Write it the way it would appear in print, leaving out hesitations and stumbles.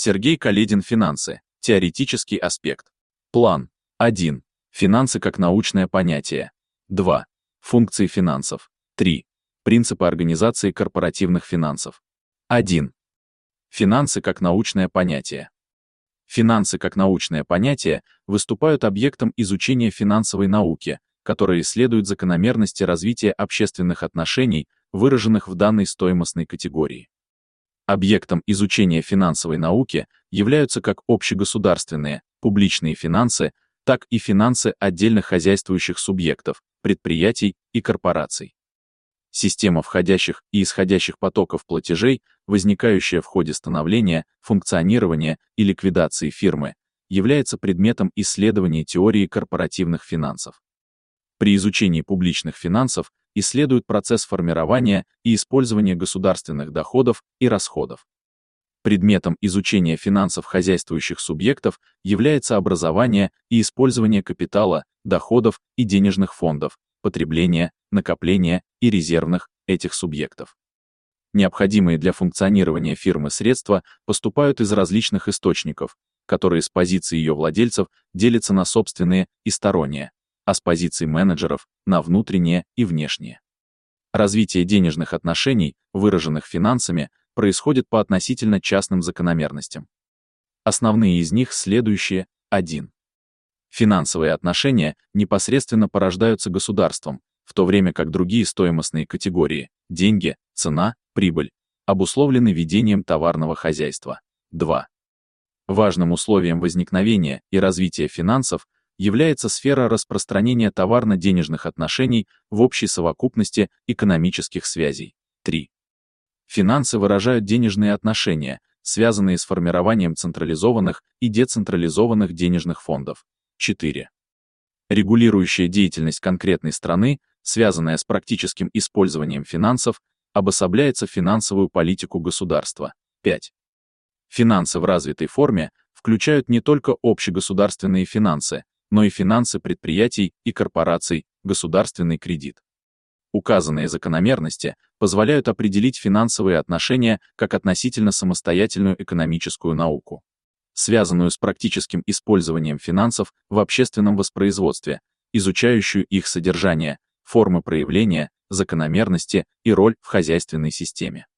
Сергей Каледин. Финансы. Теоретический аспект. План. 1. Финансы как научное понятие. 2. Функции финансов. 3. Принципы организации корпоративных финансов. 1. Финансы как научное понятие. Финансы как научное понятие выступают объектом изучения финансовой науки, которая исследует закономерности развития общественных отношений, выраженных в данной стоимостной категории. Объектом изучения финансовой науки являются как общегосударственные, публичные финансы, так и финансы отдельных хозяйствующих субъектов, предприятий и корпораций. Система входящих и исходящих потоков платежей, возникающая в ходе становления, функционирования и ликвидации фирмы, является предметом исследования теории корпоративных финансов. При изучении публичных финансов исследуют процесс формирования и использования государственных доходов и расходов. Предметом изучения финансов хозяйствующих субъектов является образование и использование капитала, доходов и денежных фондов, потребления, накопления и резервных этих субъектов. Необходимые для функционирования фирмы средства поступают из различных источников, которые с позиции ее владельцев делятся на собственные и сторонние, а с позиции менеджеров — на внутренние и внешние. Развитие денежных отношений, выраженных финансами, происходит по относительно частным закономерностям. Основные из них следующие. 1. Финансовые отношения непосредственно порождаются государством, в то время как другие стоимостные категории – деньги, цена, прибыль – обусловлены ведением товарного хозяйства. 2. Важным условием возникновения и развития финансов является сфера распространения товарно-денежных отношений в общей совокупности экономических связей. 3. Финансы выражают денежные отношения, связанные с формированием централизованных и децентрализованных денежных фондов. 4. Регулирующая деятельность конкретной страны, связанная с практическим использованием финансов, обособляется в финансовую политику государства. 5. Финансы в развитой форме включают не только общегосударственные финансы, но и финансы предприятий и корпораций, государственный кредит. Указанные закономерности позволяют определить финансовые отношения как относительно самостоятельную экономическую науку, связанную с практическим использованием финансов в общественном воспроизводстве, изучающую их содержание, формы проявления, закономерности и роль в хозяйственной системе.